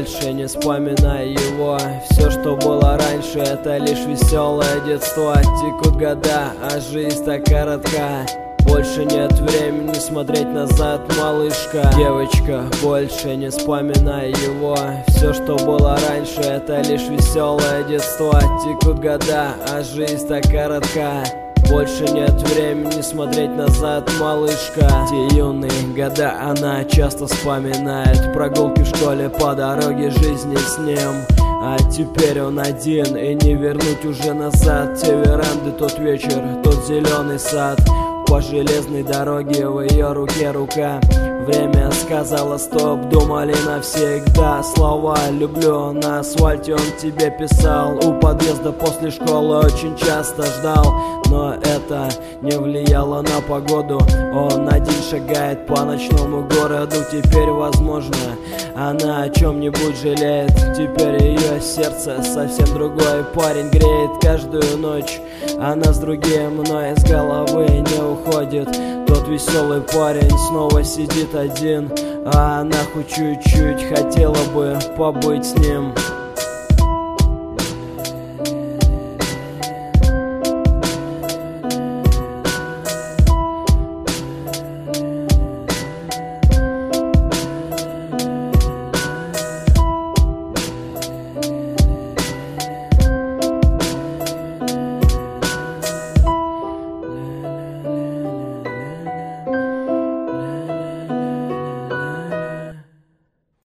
больше не вспоминай его. Все, что было раньше, это лишь веселое детство. Текут года, а жизнь так коротка. Больше нет времени смотреть назад, малышка. Девочка, больше не вспоминай его. Все, что было раньше, это лишь веселое детство. Текут года, а жизнь так коротка. Больше нет времени смотреть назад, малышка. Те юные года она часто вспоминает. Прогулки в школе по дороге жизни с ним. А теперь он один, и не вернуть уже назад. Те веранды, тот вечер, тот зеленый сад. По железной дороге в ее руке рука. Время сказала стоп, думали навсегда. Слова «люблю» на асфальте он тебе писал. У подъезда после школы очень часто ждал. Но это не влияло на погоду. Он один шагает по ночному городу. Теперь, возможно, она о чем-нибудь жалеет. Теперь ее сердце совсем другой парень греет каждую ночь. Она с другим, но из головы не уходит. Тот веселый парень снова сидит один, а она хоть чуть-чуть хотела бы побыть с ним.